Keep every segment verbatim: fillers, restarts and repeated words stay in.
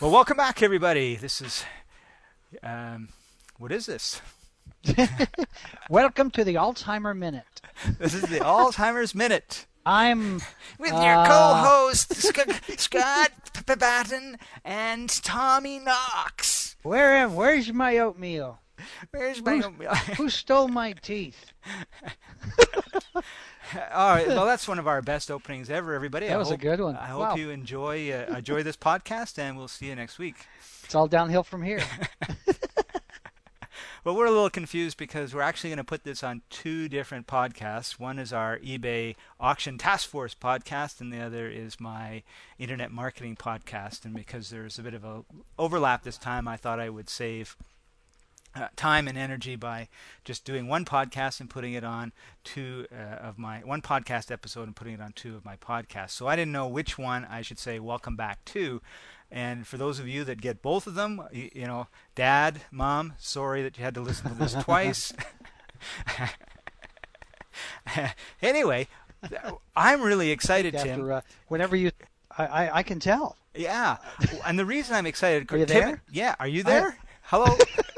Well, welcome back, everybody. This is, um, what is this? Welcome to the Alzheimer Minute. This is the Alzheimer's Minute. I'm with uh, your co-host Sc- Scott Batten and Tommy Knox. Where am? Where's my oatmeal? Where's my Who's, oatmeal? Who stole my teeth? All right. Well, that's one of our best openings ever, everybody. That I was hope, a good one. I hope Wow. you enjoy uh, enjoy this podcast, and we'll see you next week. It's all downhill from here. Well, we're a little confused because we're actually going to put this on two different podcasts. One is our eBay Auction Task Force podcast, and the other is my Internet Marketing podcast. And because there's a bit of a overlap this time, I thought I would save uh, time and energy by just doing one podcast and putting it on two uh, of my one podcast episode and putting it on two of my podcasts. So I didn't know which one I should say welcome back to. And for those of you that get both of them, you, you know, Dad, Mom, sorry that you had to listen to this twice. Anyway, I'm really excited, After, Tim. Uh, whenever you, I, I, I can tell. Yeah, and the reason I'm excited. Are you Tim, there? Yeah, are you there? I, Hello,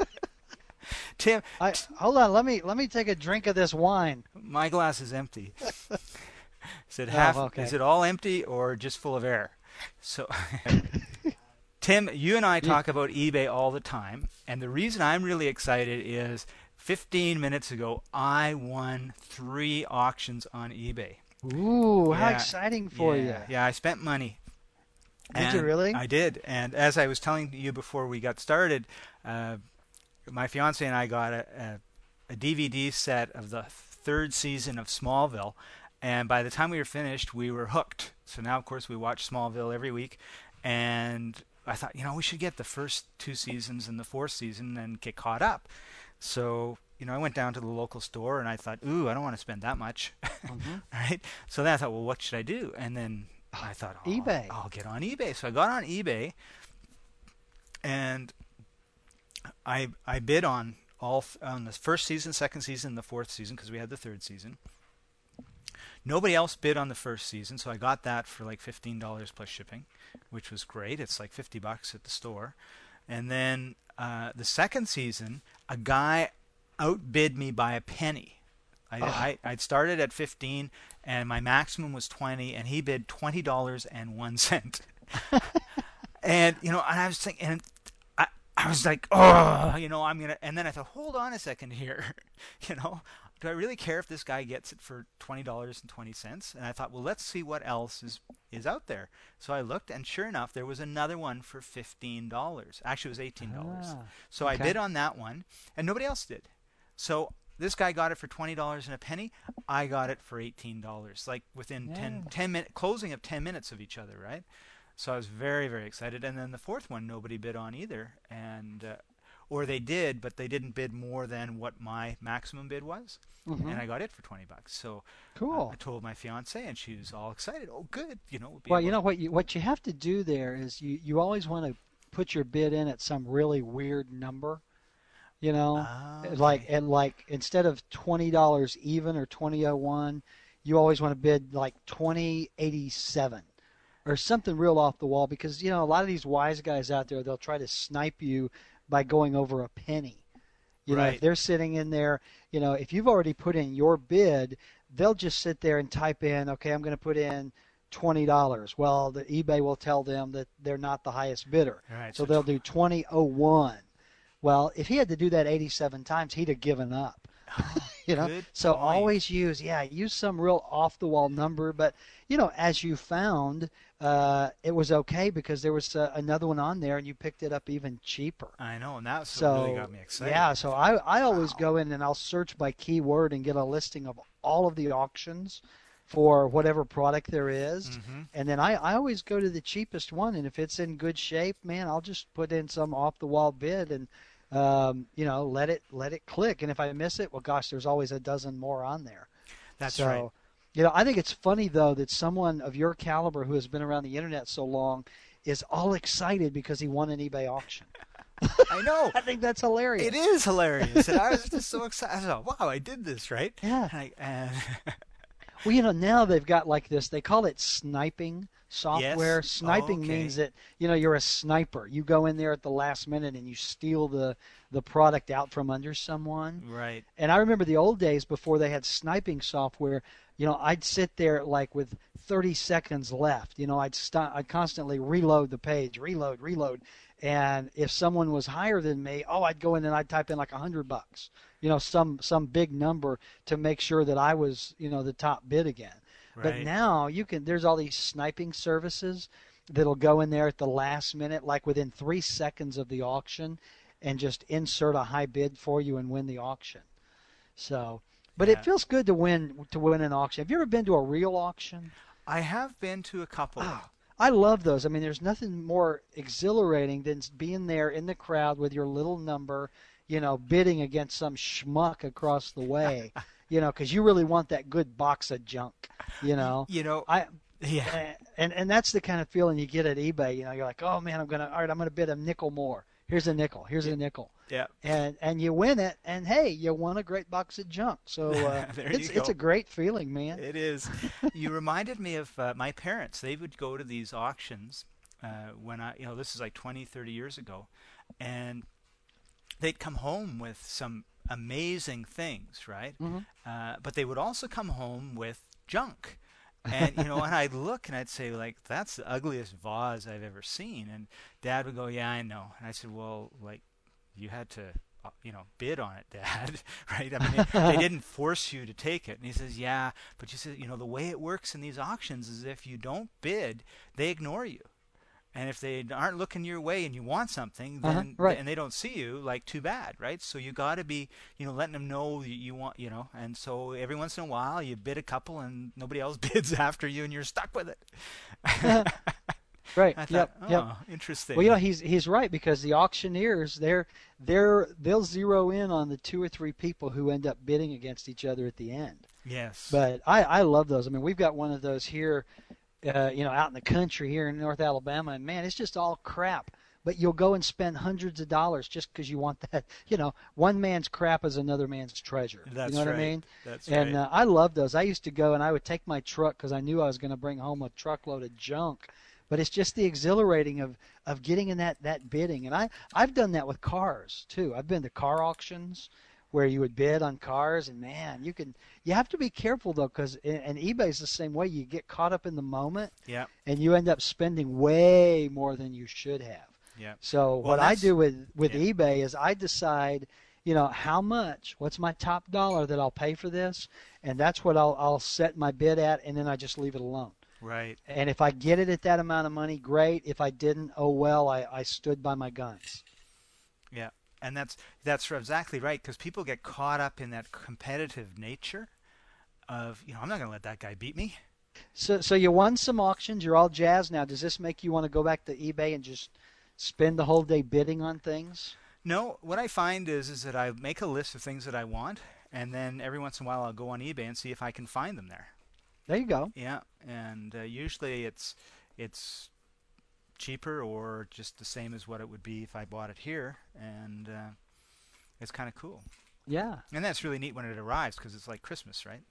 Tim. I, hold on, let me let me take a drink of this wine. My glass is empty. Is it Oh, half? okay. Is it all empty or just full of air? So. Tim, you and I talk about eBay all the time, and the reason I'm really excited is fifteen minutes ago I won three auctions on eBay. Ooh, how Yeah, exciting for yeah, you. Yeah, I spent money. Did And you really? I did. And as I was telling you before we got started, uh, my fiance and I got a, a, a D V D set of the third season of Smallville, and by the time we were finished, we were hooked. So now, of course, we watch Smallville every week, and I thought, you know, we should get the first two seasons and the fourth season and get caught up. So, you know, I went down to the local store and I thought, ooh, I don't want to spend that much. Mm-hmm. Right? So then I thought, well, what should I do? And then I thought, oh, eBay. I'll get on eBay. So I got on eBay and I I bid on all on the first season, second season, the fourth season because we had the third season. Nobody else bid on the first season, so I got that for like fifteen dollars plus shipping, which was great. It's like fifty bucks at the store. And then uh, the second season, a guy outbid me by a penny. I, Oh. I, I'd started at fifteen, and my maximum was twenty, and he bid twenty dollars and one cent. And, you know, and I was thinking, and I, I was like, oh, you know, I'm going to, and then I thought, hold on a second here, you know. Do I really care if this guy gets it for twenty dollars and twenty cents? And I thought, well, let's see what else is, is out there. So I looked, and sure enough, there was another one for fifteen dollars. Actually, it was eighteen dollars. Ah, so okay. I bid on that one, and nobody else did. So this guy got it for twenty dollars and a penny. I got it for eighteen dollars, like within Yeah. ten, ten minute, closing of ten minutes of each other, right? So I was very, very excited. And then the fourth one, nobody bid on either. And uh, or they did, but they didn't bid more than what my maximum bid was. Mhm. And I got it for twenty bucks. So Cool. uh, I told my fiance, and she was all excited. Oh, good. You know. We'll be Well, able you know what you what you have to do there is you, you always want to put your bid in at some really weird number. You know, Ah, like okay. and like instead of twenty dollars even or twenty oh one, you always want to bid like twenty eighty seven or something real off the wall because you know a lot of these wise guys out there they'll try to snipe you by going over a penny. You know, Right. if they're sitting in there, you know, if you've already put in your bid, they'll just sit there and type in, okay, I'm going to put in twenty dollars. Well, the eBay will tell them that they're not the highest bidder. Right, So so they'll tw- do twenty oh one. Well, if he had to do that eighty-seven times, he'd have given up. You know, Good so point. always use, yeah, use some real off-the-wall number. But, you know, as you found, uh, it was okay because there was uh, another one on there and you picked it up even cheaper. I know, and that's So, what really got me excited. yeah, so I, I always Wow. go in and I'll search by keyword and get a listing of all of the auctions for whatever product there is. Mhm. And then I, I always go to the cheapest one. And if it's in good shape, man, I'll just put in some off-the-wall bid and, um, you know, let it let it click. And if I miss it, well, gosh, there's always a dozen more on there. That's so, right. You know, I think it's funny, though, that someone of your caliber who has been around the Internet so long is all excited because he won an eBay auction. I know. I think that's hilarious. It is hilarious. And I was just so excited. I thought, wow, I did this, right? Yeah. And I, and Well, you know, now they've got like this. They call it sniping Yes. software. Oh, Sniping means okay. that, you know, you're a sniper. You go in there at the last minute and you steal the the product out from under someone. Right. And I remember the old days before they had sniping software. You know, I'd sit there like with thirty seconds left. You know, I'd st- I'd constantly reload the page, reload, reload. And if someone was higher than me, oh, I'd go in and I'd type in like a hundred bucks. You know, some some big number to make sure that I was, you know, the top bid again. But Right. now you can. There's all these sniping services that'll go in there at the last minute, like within three seconds of the auction, and just insert a high bid for you and win the auction. So, but it Yeah. feels good to win to win an auction. Have you ever been to a real auction? I have been to a couple. Ah, I love those. I mean, there's nothing more exhilarating than being there in the crowd with your little number, you know, bidding against some schmuck across the way, you know, because you really want that good box of junk, you Y- know. you know, I yeah. and and that's the kind of feeling you get at eBay. You know, you're like, oh man, I'm gonna all right, I'm gonna bid a nickel more. Here's a nickel. Here's Yeah. a nickel. Yeah. And and you win it, and hey, you won a great box of junk. So uh, There you it's it's a go. great feeling, man. It is. You reminded me of uh, my parents. They would go to these auctions uh, when I, you know, this is like twenty, thirty years ago, and they'd come home with some amazing things, right? Hmm. Uh, but they would also come home with junk. And you know, and I'd look and I'd say like, "That's the ugliest vase I've ever seen." And Dad would go, "Yeah, I know." And I said, "Well, like, you had to, uh, you know, bid on it, Dad, right? I mean, they, they didn't force you to take it." And he says, "Yeah, but you said, you know, the way it works in these auctions is if you don't bid, they ignore you. And if they aren't looking your way and you want something, Uh-huh. then Right. and they don't see you, like too bad, right? So you got to be, you know, letting them know that you want, you know. And so every once in a while, you bid a couple, and nobody else bids after you, and you're stuck with it. Right. I thought, Yep. Yep. oh, Well, you know, interesting. he's he's right because the auctioneers they're they're they'll zero in on the two or three people who end up bidding against each other at the end. Yes. But I I love those. I mean, we've got one of those here, uh, you know, out in the country here in North Alabama, and man, it's just all crap. But you'll go and spend hundreds of dollars just because you want that. You know, one man's crap is another man's treasure. You know That's what I right. mean? That's And right. uh, I love those. I used to go and I would take my truck because I knew I was going to bring home a truckload of junk. But it's just the exhilarating of, of getting in that, that bidding. And I, I've done that with cars too. I've been to car auctions where you would bid on cars, and man, you can you have to be careful though, because and eBay's the same way. You get caught up in the moment, Yeah. and you end up spending way more than you should have. Yeah. So Well, what and I that's do with with yeah. eBay is I decide, you know, how much, what's my top dollar that I'll pay for this, and that's what I'll I'll set my bid at, and then I just leave it alone. Right. And if I get it at that amount of money, great. If I didn't, oh well, I, I stood by my guns. Yeah. And that's that's exactly right because people get caught up in that competitive nature of, you know, I'm not going to let that guy beat me. So so you won some auctions, you're all jazzed now. Does this make you want to go back to eBay and just spend the whole day bidding on things? No, what I find is is that I make a list of things that I want, and then every once in a while I'll go on eBay and see if I can find them there. There you go. Yeah, and uh, usually it's it's cheaper or just the same as what it would be if I bought it here, and uh, it's kind of cool. Yeah, And that's really neat when it arrives because it's like Christmas, right?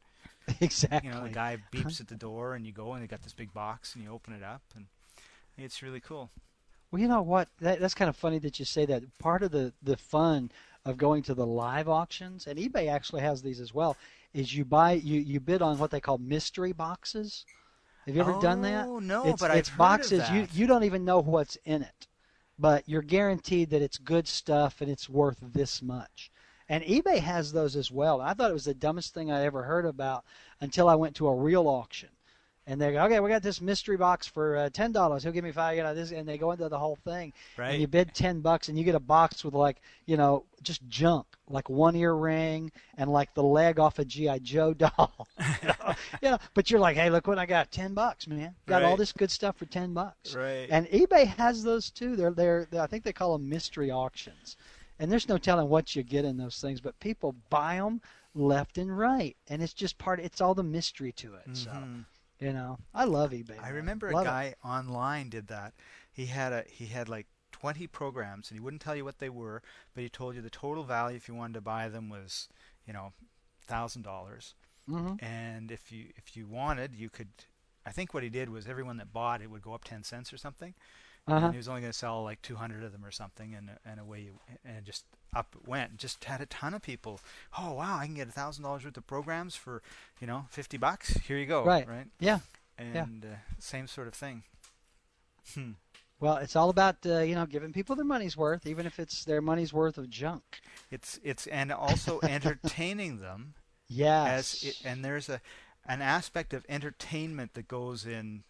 You know, the exactly. guy beeps at the door, and you go, and they got this big box, and you open it up, and it's really cool. Well, you know what? That, that's kind of funny that you say that. Part of the, the fun of going to the live auctions, and eBay actually has these as well, is you buy you, you bid on what they call mystery boxes. Have you ever done that? Oh no, It's but I've it's heard of boxes you that. you don't even know what's in it, but you're guaranteed that it's good stuff and it's worth this much. And eBay has those as well. And I thought it was the dumbest thing I ever heard about until I went to a real auction. And they go, okay, we got this mystery box for uh, ten dollars. He'll give me five, you know, this, and they go into the whole thing. And Right, you bid ten bucks, and you get a box with like, you know, just junk, like one earring and like the leg off a G I Joe doll. you know, you know, but you're like, hey, look what I got, ten bucks, man. Got all right, this good stuff for ten bucks. right. And eBay has those too. They're, they're, they're I think they call them mystery auctions. And there's no telling what you get in those things, but people buy them left and right, and it's just part. It's all the mystery to it. So. hmm You know, I love eBay, I man. remember a Love it. guy online did that. He had a he had like twenty programs, and he wouldn't tell you what they were, but he told you the total value if you wanted to buy them was, you know, thousand dollars. Mm-hmm. And if you if you wanted, you could. I think what he did was everyone that bought it would go up ten cents or something, and Uh-huh. he was only going to sell like two hundred of them or something, and and away you, and just up it went. Just had a ton of people. Oh wow, I can get a thousand dollars worth of programs for, you know, fifty bucks. Here you go, Right. right? Yeah. Yeah. And uh, same sort of thing. Hmm. Well, it's all about uh, you know giving people their money's worth, even if it's their money's worth of junk. It's it's and also entertaining them as it, Yes. and there's a an aspect of entertainment that goes in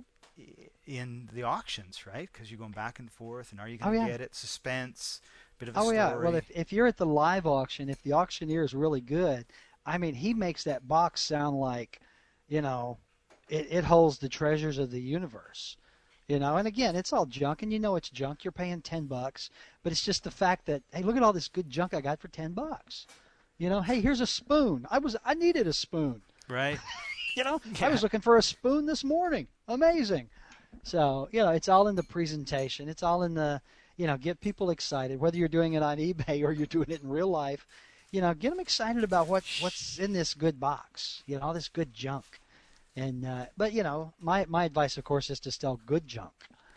in the auctions, right? Because you're going back and forth, and are you Oh going to yeah. get it? Suspense, bit of a Oh yeah. Well, story. if if you're at the live auction, if the auctioneer is really good, I mean, he makes that box sound like, you know, it, it holds the treasures of the universe. You know, and again, it's all junk, and you know it's junk. You're paying ten bucks, but it's just the fact that, hey, look at all this good junk I got for ten bucks. You know, hey, here's a spoon. I was I needed a spoon. Right? You know, I Yeah. was looking for a spoon this morning. Amazing. So, you know, it's all in the presentation. It's all in the, you know, get people excited. Whether you're doing it on eBay or you're doing it in real life, you know, get them excited about what what's in this good box. You know, all this good junk. And uh, but you know, my my advice, of course, is to sell good junk,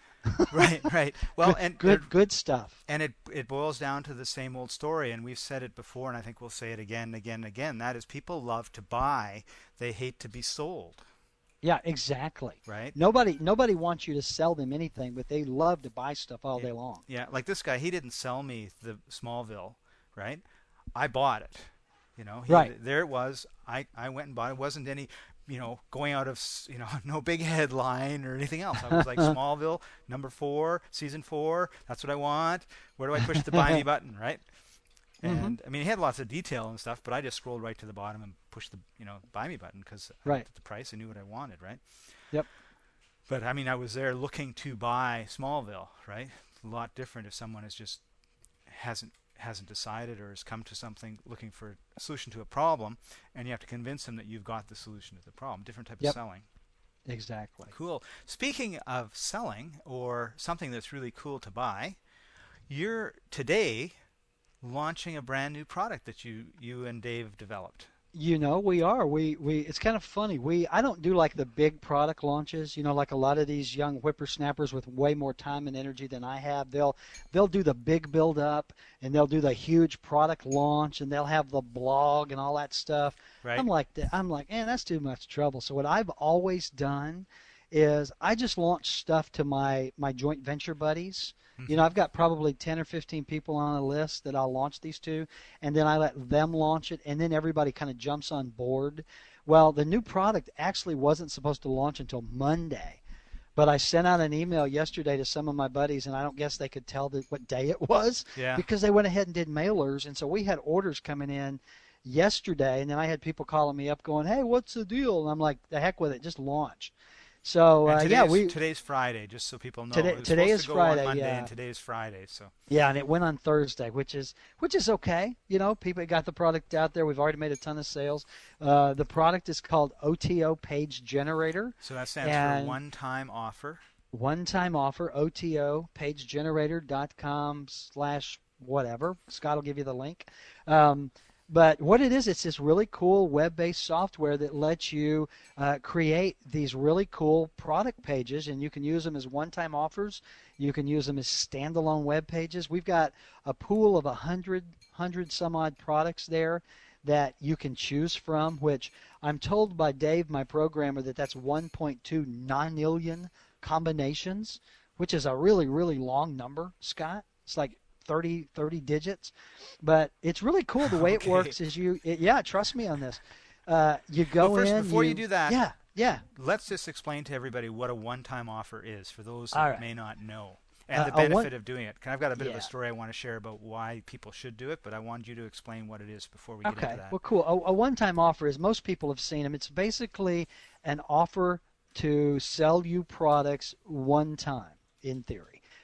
Right, right. Well, good and there, good good stuff. and it it boils down to the same old story, and we've said it before, and I think we'll say it again and again and again. That is, people love to buy; they hate to be sold. Yeah, exactly. Right? Nobody nobody wants you to sell them anything, but they love to buy stuff all Yeah, day long. yeah. Like this guy, he didn't sell me the Smallville, right? I bought it. You know, he Right. there it was. I I went and bought it. It wasn't any, you know, going out of s- you know, no big headline or anything else. I was like Smallville number four, season four. That's what I want. Where do I push the buy me button, right? Hmm. And I mean, he had lots of detail and stuff, but I just scrolled right to the bottom and pushed the, you know, buy me button because I Right. looked at the price. I knew what I wanted, right? Yep. But I mean, I was there looking to buy Smallville, right? A lot different if someone is just hasn't hasn't decided or has come to something looking for a solution to a problem, and you have to convince them that you've got the solution to the problem. Different type of Yep. selling. Exactly. Cool. Speaking of selling or something that's really cool to buy, you're today launching a brand new product that you you and Dave developed. You know, we are. We we it's kind of funny. We I don't do like the big product launches, you know, like a lot of these young whippersnappers with way more time and energy than I have. They'll they'll do the big build up and they'll do the huge product launch and they'll have the blog and all that stuff. Right? I'm like I'm like, "Man, that's too much trouble." So what I've always done is I just launch stuff to my my joint venture buddies. You know, Mm-hmm. I've got probably ten or fifteen people on a list that I'll launch these to, and then I let them launch it, and then everybody kind of jumps on board. Well, the new product actually wasn't supposed to launch until Monday, but I sent out an email yesterday to some of my buddies, and I don't guess they could tell that what day it was Yeah. because they went ahead and did mailers, and so we had orders coming in yesterday, and then I had people calling me up going, "Hey, what's the deal?" And I'm like, "The heck with it, just launch." So And uh, yeah, today's we today's Friday, just so people know. today It was today supposed to is go on Friday, Monday, and yeah. today is Friday. So Yeah, and it went on Thursday, which is which is okay. You know, people got the product out there. We've already made a ton of sales. Uh, the product is called O T O Page Generator, so that stands for and one-time offer. one-time offer. O T O page generator dot com slash whatever. Scott will give you the link. Um, but what it is, it's this really cool web-based software that lets you uh, create these really cool product pages, and you can use them as one-time offers. You can use them as standalone web pages. We've got a pool of a hundred, hundred some odd products there that you can choose from, which I'm told by Dave, my programmer, that that's one point two nonillion combinations, which is a really, really long number, Scott. It's like thirty, thirty digits. But it's really cool. The way it Okay. works is you, it, yeah, trust me on this. Uh, you Well, go first, in, before you you, do that, yeah, yeah. let's just explain to everybody what a one-time offer is for those All that right. may not know, and Uh, the a one, benefit of doing it. I've got a bit of a yeah. story I want to share about why people should do it, but I want you to explain what it is before we get into Okay. that. Well, cool. A, a one-time offer is most people have seen them. It's basically an offer to sell you products one time, in theory.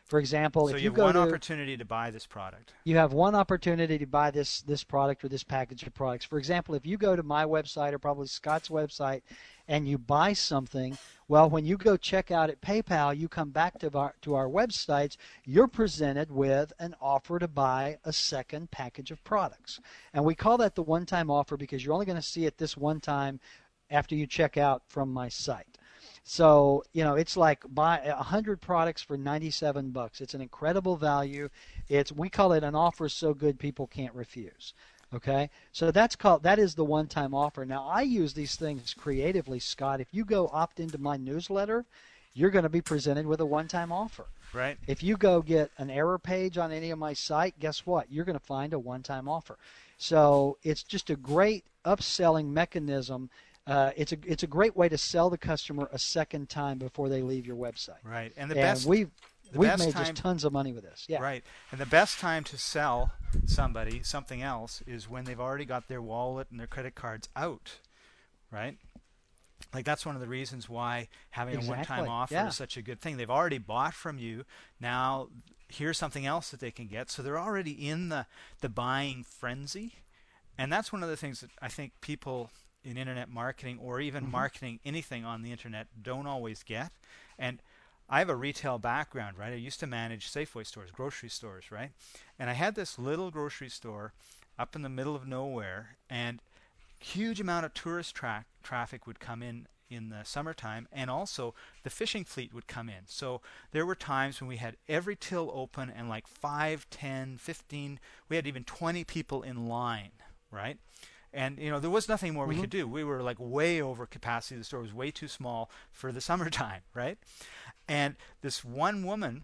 For example, So if you you have go one to opportunity to buy this product. you have one opportunity to buy this this product or this package of products. For example, if you go to my website or probably Scott's website and you buy something, well, when you go check out at PayPal, you come back to our to our websites, you're presented with an offer to buy a second package of products. And we call that the one-time offer because you're only going to see it this one time after you check out from my site. So, you know, it's like buy one hundred products for ninety-seven bucks. It's an incredible value. It's we call it an offer so good people can't refuse. Okay? So that's called that is the one-time offer. Now, I use these things creatively, Scott. If you go opt into my newsletter, you're going to be presented with a one-time offer. Right. If you go get an error page on any of my site, guess what? You're going to find a one-time offer. So, it's just a great upselling mechanism. Uh, it's a it's a great way to sell the customer a second time before they leave your website. Right. And the and best we've the we've best made time, just tons of money with this. Yeah. Right. And the best time to sell somebody something else is when they've already got their wallet and their credit cards out. Right? Like that's one of the reasons why having Exactly. a one-time offer Yeah. is such a good thing. They've already bought from you. Now here's something else that they can get. So they're already in the the buying frenzy. And that's one of the things that I think people in internet marketing or even Mm-hmm. marketing anything on the internet don't always get. And I have a retail background, right? I used to manage Safeway stores, grocery stores, right? And I had this little grocery store up in the middle of nowhere, and huge amount of tourist tra- traffic would come in in the summertime, and also the fishing fleet would come in. So there were times when we had every till open and like five, ten, fifteen, we had even twenty people in line, right? And you know there was nothing more we Mhm. could do. We were like way over capacity. The store was way too small for the summertime, right? And this one woman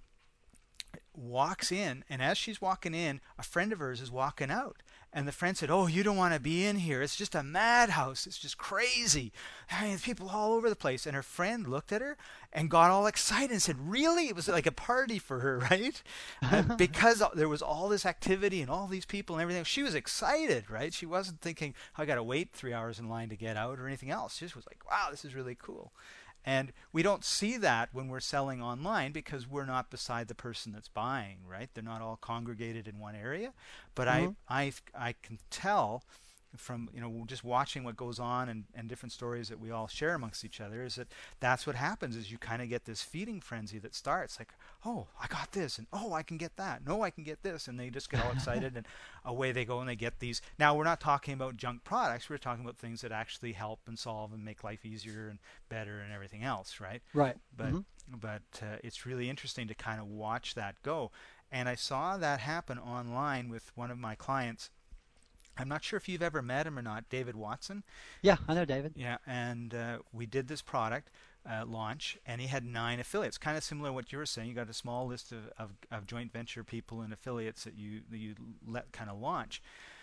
walks in, and as she's walking in, a friend of hers is walking out. And the friend said, "Oh, you don't want to be in here. It's just a madhouse. It's just crazy. I mean, there's people all over the place." And her friend looked at her and got all excited and said, "Really?" It was like a party for her, right? Uh, because there was all this activity and all these people and everything. She was excited, right? She wasn't thinking, "I got to wait three hours in line to get out" or anything else. She just was like, "Wow, this is really cool." And we don't see that when we're selling online because we're not beside the person that's buying, right? They're not all congregated in one area. But Mhm. I, I, I can tell from you know just watching what goes on and, and different stories that we all share amongst each other is that that's what happens is you kind of get this feeding frenzy that starts like, oh, I got this, and oh, I can get that, no, I can get this, and they just get all excited and away they go and they get these. Now we're not talking about junk products, we're talking about things that actually help and solve and make life easier and better and everything else, right? Right. But Mhm. but uh, it's really interesting to kind of watch that go. And I saw that happen online with one of my clients. I'm not sure if you've ever met him or not, David Watson. Yeah, I know, David. Yeah, and uh, we did this product uh, launch, and he had nine affiliates. Kind of similar to what you were saying. You got a small list of, of, of joint venture people and affiliates that you that you let kind of launch.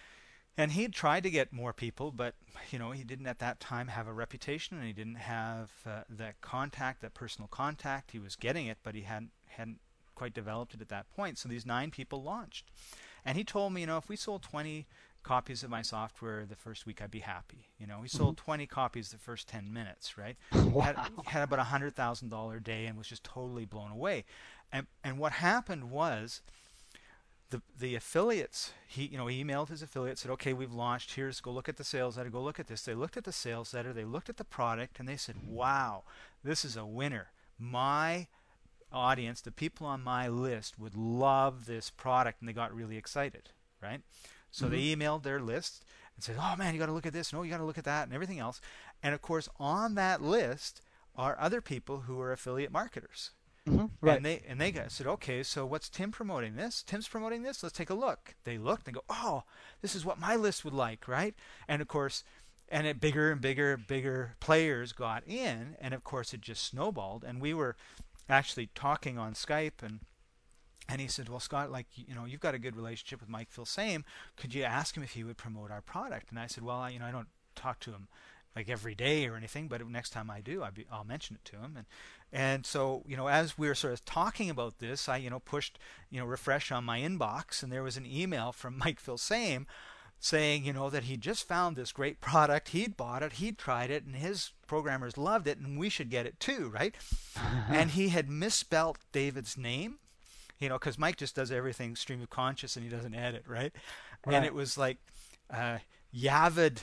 And he tried to get more people, but you know he didn't at that time have a reputation, and he didn't have uh, that contact, that personal contact. He was getting it, but he hadn't hadn't quite developed it at that point. So these nine people launched, and he told me, you know, if we sold twenty copies of my software the first week, I'd be happy. You know, he sold Mhm. twenty copies the first ten minutes, right? Wow. Had had about a hundred thousand dollar day and was just totally blown away. And and what happened was the the affiliates, he you know he emailed his affiliates, said, okay, we've launched, here's, go look at the sales letter, go look at this. They looked at the sales letter, they looked at the product, and they said, wow, this is a winner. My audience, the people on my list, would love this product, and they got really excited, right? So Mhm. they emailed their list and said, oh man, you got to look at this, no, you got to look at that, and everything else. And of course on that list are other people who are affiliate marketers. Mhm. Right. And they and they got, said, okay, so what's Tim promoting this? Tim's promoting this. Let's take a look. They looked and go, oh, this is what my list would like, right? And of course, and it bigger and bigger, bigger players got in, and of course it just snowballed. And we were actually talking on Skype, and and he said, well, Scott, like, you know, you've got a good relationship with Mike Filsaime. Could you ask him if he would promote our product? And I said, well, I, you know, I don't talk to him like every day or anything, but next time I do, I'd be, I'll mention it to him. And and so, you know, as we were sort of talking about this, I, you know, pushed, you know, refresh on my inbox, and there was an email from Mike Filsaime saying, you know, that he just found this great product, he'd bought it, he'd tried it, and his programmers loved it, and we should get it too, right? And he had misspelt David's name. you know, because Mike just does everything stream of conscious and he doesn't edit, right? Right. And it was like uh, Yavid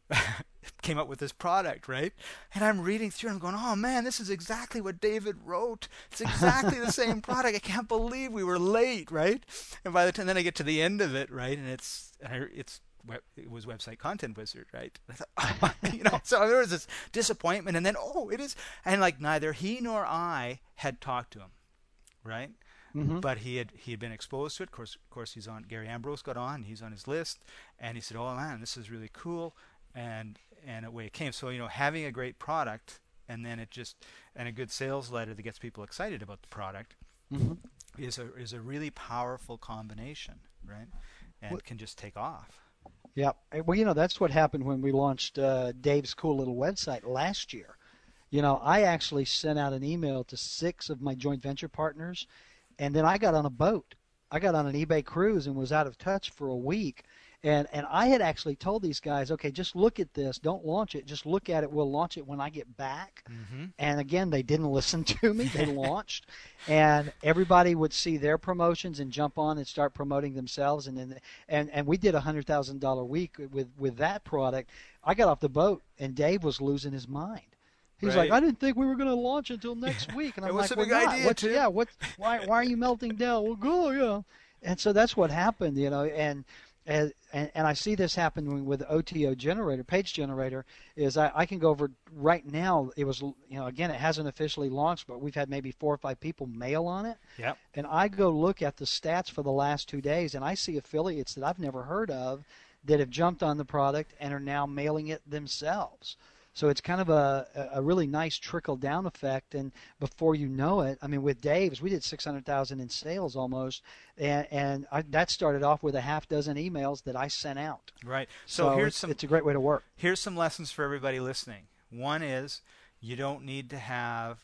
came up with this product, right? And I'm reading through and I'm going, oh man, this is exactly what David wrote. It's exactly the same product. I can't believe we were late, right? And by the time then I get to the end of it, right, and it's it's it was Website Content Wizard, right? I thought, oh, you know, so there was this disappointment, and then oh, it is, and like neither he nor I had talked to him, right? Mm-hmm. But he had he had been exposed to it. Of course, of course, he's on. Gary Ambrose got on. He's on his list, and he said, "Oh man, this is really cool." And and away it came. So you know, having a great product, and then it just and a good sales letter that gets people excited about the product, Mm-hmm. is a is a really powerful combination, right? And What? can just take off. Yeah. Well, you know, that's what happened when we launched uh, Dave's cool little website last year. You know, I actually sent out an email to six of my joint venture partners, and then I got on a boat. I got on an eBay cruise and was out of touch for a week. And and I had actually told these guys, okay, just look at this. Don't launch it. Just look at it. We'll launch it when I get back. Mm-hmm. And again, they didn't listen to me. They launched, and everybody would see their promotions and jump on and start promoting themselves. And then and and we did a hundred thousand dollar week with with that product. I got off the boat, and Dave was losing his mind. He's Right. like, I didn't think we were going to launch until next week, and I'm It was like, a big we're not. idea, What's, Tim. yeah, what? Why? Why are you melting down? Well, go, yeah. And so that's what happened, you know, and. And, and, and I see this happen with O T O generator, page generator, is I, I can go over right now. It was, you know, again, it hasn't officially launched, but we've had maybe four or five people mail on it. Yep. And I go look at the stats for the last two days, and I see affiliates that I've never heard of that have jumped on the product and are now mailing it themselves. So it's kind of a, a really nice trickle down effect, and before you know it, I mean, with Dave's, we did six hundred thousand in sales almost, and, and I, that started off with a half dozen emails that I sent out. Right. So, So, here's it's, some it's a great way to work. here's some lessons for everybody listening. One is you don't need to have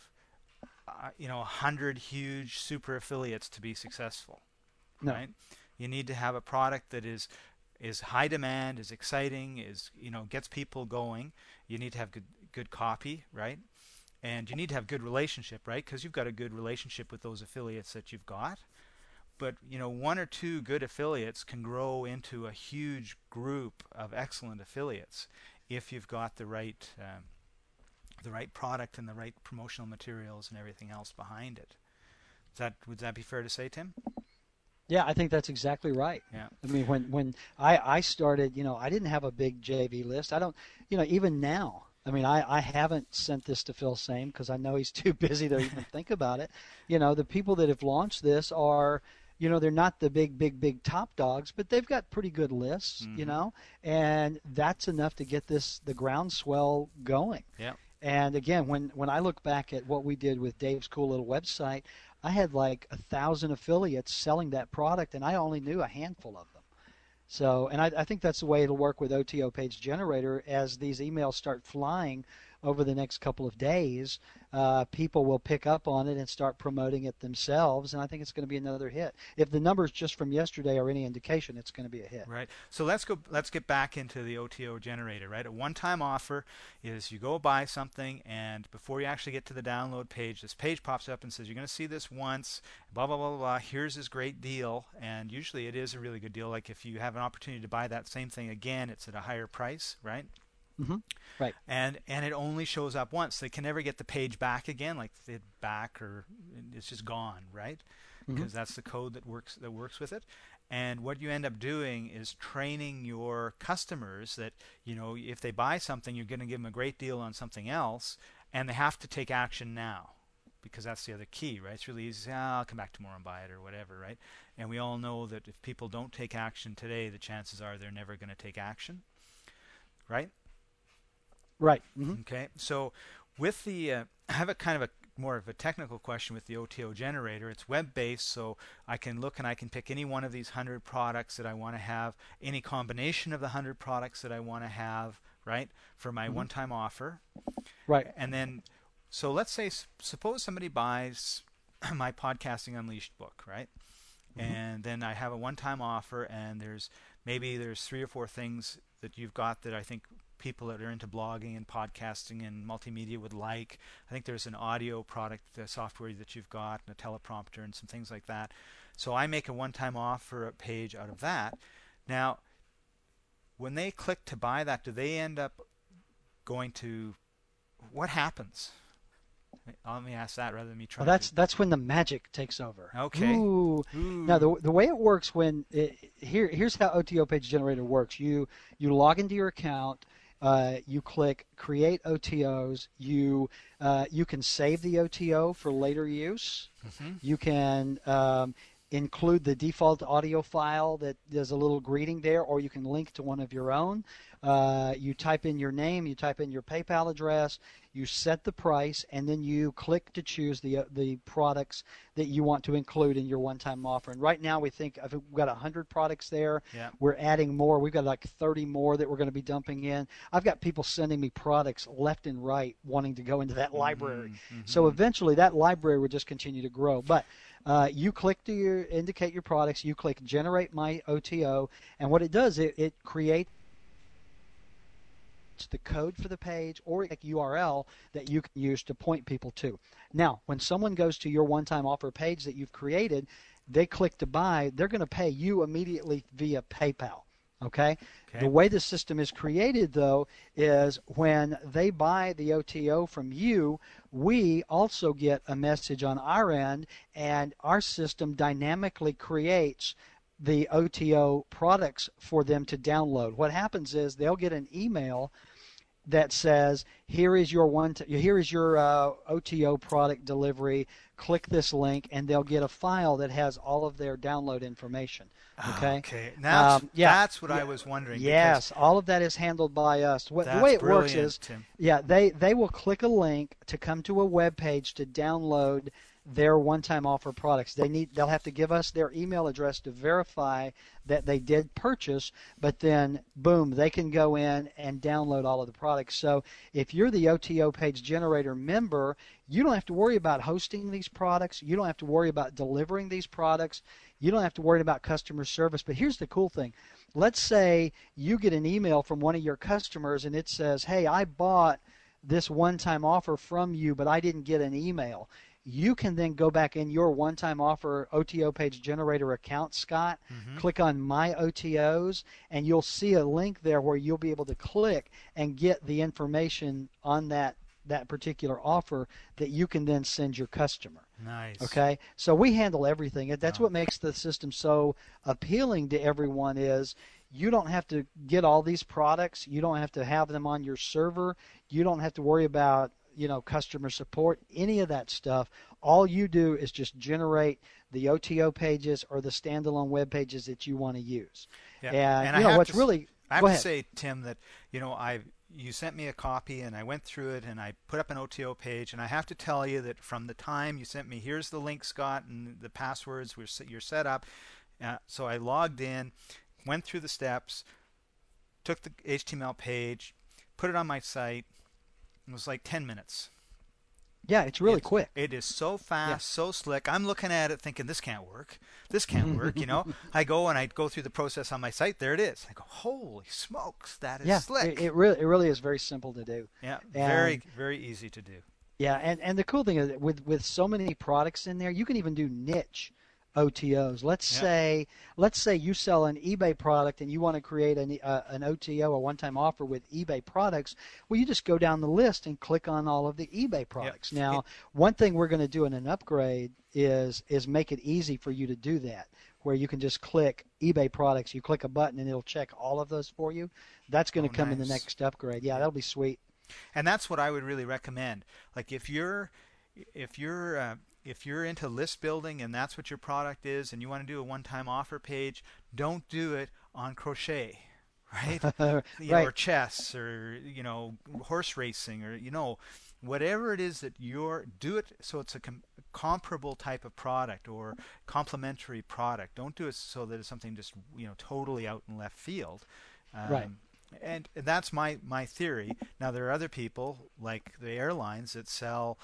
uh, you know a hundred huge super affiliates to be successful. No. Right. You need to have a product that is is high demand, is exciting, is you know gets people going. You need to have good good copy, right? And you need to have good relationship, right? Because you've got a good relationship with those affiliates that you've got. But you know, one or two good affiliates can grow into a huge group of excellent affiliates if you've got the right um, the right product and the right promotional materials and everything else behind it. Is that would that be fair to say, Tim? Yeah, I think that's exactly right. Yeah. I mean, when when I, I started, you know, I didn't have a big J V list. I don't, you know, even now. I mean, I, I haven't sent this to Phil Same because I know he's too busy to even think about it. You know, the people that have launched this are, you know, they're not the big, big, big top dogs, but they've got pretty good lists, Mm-hmm. you know, and that's enough to get this the groundswell going. Yeah. And again, when when I look back at what we did with Dave's cool little website, I had like a thousand affiliates selling that product, and I only knew a handful of them. So, and I, I think that's the way it'll work with O T O Page Generator. As these emails start flying over the next couple of days, uh, people will pick up on it and start promoting it themselves, and I think it's going to be another hit. If the numbers just from yesterday are any indication, it's going to be a hit. Right. So let's go. Let's get back into the O T O generator. Right. A one-time offer is you go buy something, and before you actually get to the download page, this page pops up and says you're going to see this once. Blah blah blah blah blah. Here's this great deal, and usually it is a really good deal. Like if you have an opportunity to buy that same thing again, it's at a higher price. Right. Mm-hmm. Right. And and it only shows up once. They can never get the page back again, like it back or it's just gone, right? Mm-hmm. Because that's the code that works that works with it. And what you end up doing is training your customers that, you know, if they buy something, you're going to give them a great deal on something else, and they have to take action now, because that's the other key, right? It's really easy to say, oh, I'll come back tomorrow and buy it or whatever, right? And we all know that if people don't take action today, the chances are they're never going to take action, right? Right. Mm-hmm. Okay, so with the, uh, I have a kind of a more of a technical question with the O T O generator. It's web-based, so I can look and I can pick any one of these one hundred products that I want to have, any combination of the one hundred products that I want to have, right, for my Mm-hmm. one-time offer. Right. And then, so let's say, suppose somebody buys my Podcasting Unleashed book, right? Mm-hmm. And then I have a one-time offer, and there's maybe there's three or four things that you've got that I think people that are into blogging and podcasting and multimedia would like. I think there's an audio product, the software that you've got, and a teleprompter and some things like that. So I make a one-time offer page out of that. Now, when they click to buy that, do they end up going to, what happens? Let me ask that rather than me trying. Well, that's to... that's when the magic takes over. Okay. Ooh. Ooh. Now the the way it works when it, here here's how O T O Page Generator works. You you log into your account. Uh, you click Create O T Os. You uh, you can save the O T O for later use. Mm-hmm. You can um, include the default audio file that there's a little greeting there, or you can link to one of your own. Uh, you type in your name, you type in your PayPal address, you set the price, and then you click to choose the uh, the products that you want to include in your one-time offer. And right now we think we've got one hundred products there. Yeah. We're adding more. We've got like thirty more that we're going to be dumping in. I've got people sending me products left and right wanting to go into that library. Mm-hmm. So eventually that library will just continue to grow. But Uh, you click to your, indicate your products, you click Generate My O T O, and what it does, it, it creates the code for the page or a U R L that you can use to point people to. Now, when someone goes to your one-time offer page that you've created, they click to buy, they're going to pay you immediately via PayPal. Okay? Okay. The way the system is created, though, is when they buy the O T O from you, we also get a message on our end, and our system dynamically creates the O T O products for them to download. What happens is they'll get an email that says, here is your one t- here is your uh, O T O product delivery. Click this link, and they'll get a file that has all of their download information. Okay. Okay. That's, um, yeah, that's what yeah, I was wondering. Yes, all of that is handled by us. What, the way it works is, Tim. yeah, they they will click a link to come to a web page to download their one-time offer products. They need they'll have to give us their email address to verify that they did purchase, but then boom, they can go in and download all of the products. So if you're the O T O Page Generator member, you don't have to worry about hosting these products. You don't have to worry about delivering these products. You don't have to worry about customer service. But here's the cool thing. Let's say you get an email from one of your customers and it says, hey, I bought this one-time offer from you, but I didn't get an email. You can then go back in your one-time offer O T O Page Generator account, Scott, Mm-hmm. click on My O T Os, and you'll see a link there where you'll be able to click and get the information on that that particular offer that you can then send your customer. Nice. Okay, so we handle everything. That's Wow. what makes the system so appealing to everyone is you don't have to get all these products. You don't have to have them on your server. You don't have to worry about, you know, customer support, any of that stuff. All you do is just generate the O T O pages or the standalone web pages that you want to use. Yeah. And, And you I know, have what's to, really, I have go to ahead. say, Tim, that, you know, I you sent me a copy and I went through it and I put up an O T O page, and I have to tell you that from the time you sent me, here's the link, Scott, and the passwords, we're, you're set up. Uh, so I logged in, went through the steps, took the H T M L page, put it on my site. It was like ten minutes. Yeah, it's really It's- quick. It is so fast, Yeah. so slick. I'm looking at it thinking, this can't work. This can't work, you know. I go and I go through the process on my site. There it is. I go, holy smokes, that is Yeah, slick. it, it really it really is very simple to do. yeah, and- very, very easy to do. Yeah, and, and the cool thing is that with with so many products in there, you can even do niche O T Os. Let's Yeah. say let's say you sell an eBay product and you want to create an uh, an O T O, a one-time offer with eBay products. Well, you just go down the list and click on all of the eBay products. Now, It- one thing we're going to do in an upgrade is is make it easy for you to do that, where you can just click eBay products. You click a button and it'll check all of those for you. That's going to Oh, come in the nice. next upgrade. Yeah, that'll be sweet. And that's what I would really recommend. Like if you're if you're uh, if you're into list building and that's what your product is and you want to do a one-time offer page, don't do it on Crochet, right? You know, Right. or chess, or you know, horse racing, or you know, whatever it is that you're, do it so it's a com- comparable type of product or complementary product. Don't do it so that it's something just, you know, totally out in left field. Um, Right. And that's my my theory. Now there are other people like the airlines that sell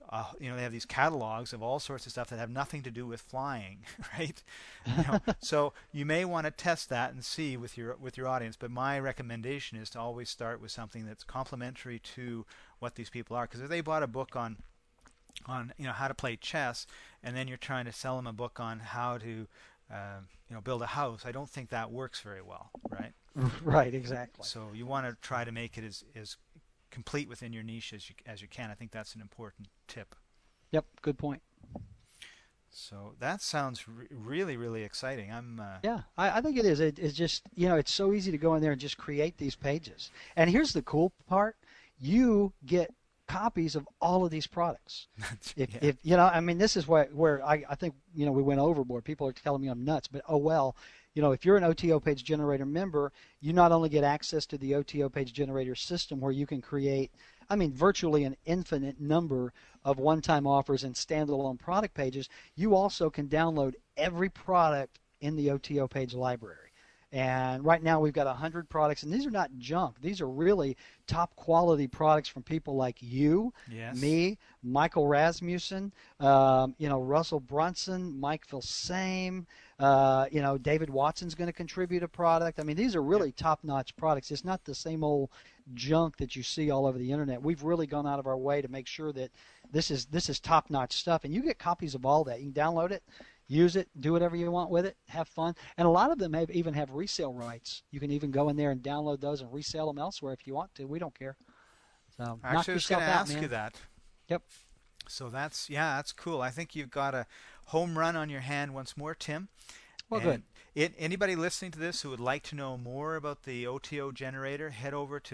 uh, you know, they have these catalogs of all sorts of stuff that have nothing to do with flying, right? You know, so you may want to test that and see with your with your audience. But my recommendation is to always start with something that's complementary to what these people are. Because if they bought a book on on you know how to play chess, and then you're trying to sell them a book on how to uh, you know build a house, I don't think that works very well, right? Right, exactly. So you want to try to make it as as complete within your niche as you as you can. I think that's an important tip. Yep, good point. So that sounds re- really, really exciting. I'm. Uh, Yeah, I, I think it is. It, it's just, you know, it's so easy to go in there and just create these pages. And here's the cool part: you get copies of all of these products. If, yeah. if you know, I mean, this is where where I, I think you know we went overboard. People are telling me I'm nuts, but oh well. You know, if you're an O T O Page Generator member, you not only get access to the O T O Page Generator system where you can create, I mean, virtually an infinite number of one-time offers and standalone product pages, you also can download every product in the O T O Page library. And right now we've got one hundred products, and these are not junk. These are really top quality products from people like you, yes. me, Michael Rasmussen, um, you know, Russell Brunson, Mike Filsame, uh, you know, David Watson's going to contribute a product. I mean, these are really yep. top-notch products. It's not the same old junk that you see all over the internet. We've really gone out of our way to make sure that this is this is top-notch stuff, and you get copies of all that. You can download it, use it, do whatever you want with it, have fun. And a lot of them have, even have resale rights. You can even go in there and download those and resell them elsewhere if you want to. We don't care. So Actually, knock I was yourself going to out, ask man. you that. Yep. So that's, yeah, that's cool. I think you've got a home run on your hand once more, Tim. Well, and good. It, anybody listening to this who would like to know more about the O T O generator, head over to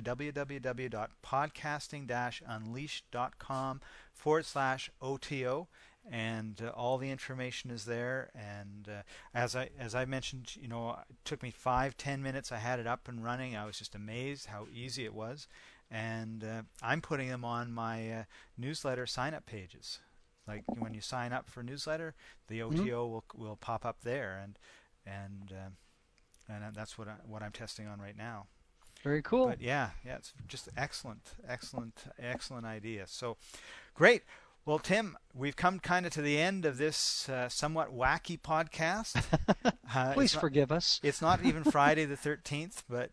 www.podcasting-unleashed.com forward slash OTO. And uh, all the information is there. And uh, as I as I mentioned, you know, it took me five ten minutes. I had it up and running. I was just amazed how easy it was. And uh, I'm putting them on my uh, newsletter sign-up pages. Like when you sign up for a newsletter, the O T O mm-hmm. will will pop up there, and and uh, and that's what I, what I'm testing on right now. Very cool. But yeah, yeah, it's just excellent, excellent, excellent idea. So great. Well, Tim, we've come kind of to the end of this uh, somewhat wacky podcast. Uh, Please not, forgive us. It's not even Friday the thirteenth, but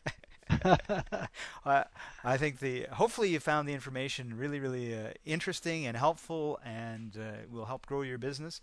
uh, I think the hopefully you found the information really, really uh, interesting and helpful, and uh, will help grow your business.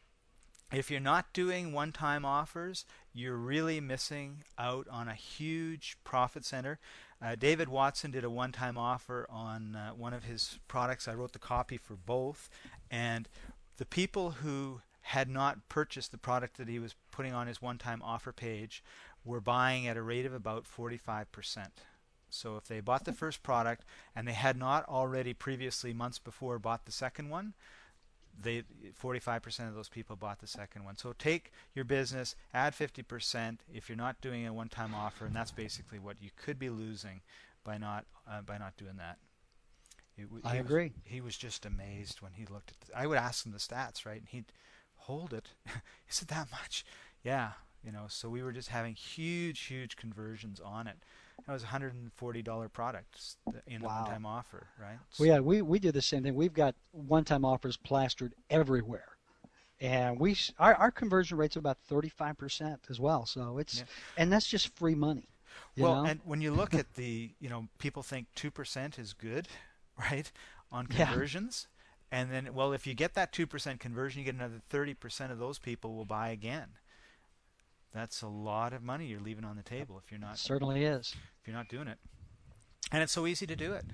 If you're not doing one-time offers, you're really missing out on a huge profit center. Uh, David Watson did a one-time offer on uh, one of his products. I wrote the copy for both, and the people who had not purchased the product that he was putting on his one-time offer page were buying at a rate of about forty-five percent. So if they bought the first product and they had not already previously, months before, bought the second one, they forty-five percent of those people bought the second one. So take your business, add fifty percent if you're not doing a one-time offer, and that's basically what you could be losing by not uh, by not doing that. It, I he agree. Was, he was just amazed when he looked at the, I would ask him the stats, right? And he'd hold it. Is it that much? Yeah, you know, so we were just having huge, huge conversions on it. That was a one hundred forty dollars product in the wow. one-time offer, right? Well, yeah, we, we do the same thing. We've got one-time offers plastered everywhere. And we our, our conversion rate's about thirty-five percent as well. So it's yeah. and that's just free money. You well, know? And when you look at the, you know, people think two percent is good, right, on conversions. Yeah. And then, well, if you get that two percent conversion, you get another thirty percent of those people will buy again. That's a lot of money you're leaving on the table if you're not. It certainly is. If you're not doing it. And it's so easy to do it.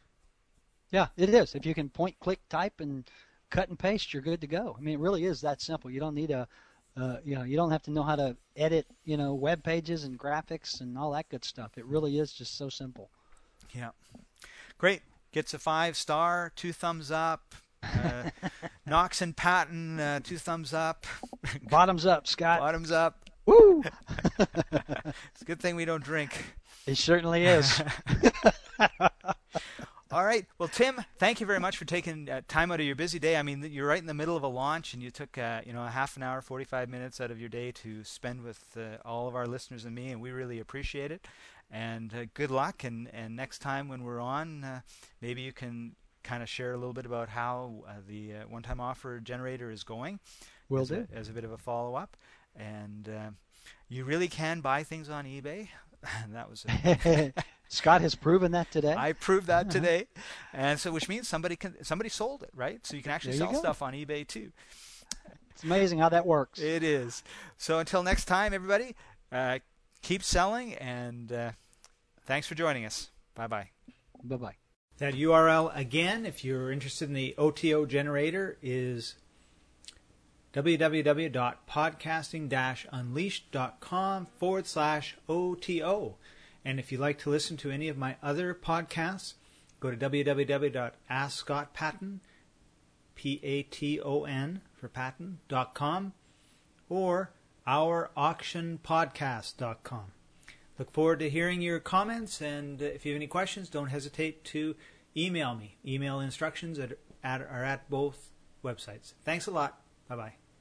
Yeah, it is. If you can point, click, type, and cut and paste, you're good to go. I mean, it really is that simple. You don't need a, uh, you know, you don't have to know how to edit, you know, web pages and graphics and all that good stuff. It really is just so simple. Yeah. Great. Gets a five star, two thumbs up. Uh, Knox and Patton, uh, two thumbs up. Bottoms up, Scott. Bottoms up. Woo! It's a good thing we don't drink. It certainly is. All right. Well, Tim, thank you very much for taking uh, time out of your busy day. I mean, you're right in the middle of a launch, and you took uh, you know a half an hour, forty-five minutes out of your day to spend with uh, all of our listeners and me, and we really appreciate it. And uh, good luck. And, and next time when we're on, uh, maybe you can kind of share a little bit about how uh, the uh, one-time offer generator is going. Will as do. A, as a bit of a follow-up. And uh, you really can buy things on eBay. And that was a Scott has proven that today. I proved that today, and so which means somebody can somebody sold it, right? So you can actually There you sell go. stuff on eBay too. It's amazing how that works. It is. So until next time, everybody, uh, keep selling, and uh, thanks for joining us. Bye bye. Bye bye. That U R L again, if you're interested in the O T O generator, is www.podcasting-unleashed.com forward slash OTO. And if you'd like to listen to any of my other podcasts, go to www.askscottpaton, P A T O N for Paton, dot com, or our auction podcast dot com. Look forward to hearing your comments, and if you have any questions, don't hesitate to email me. Email instructions at, at, are at both websites. Thanks a lot. Bye-bye.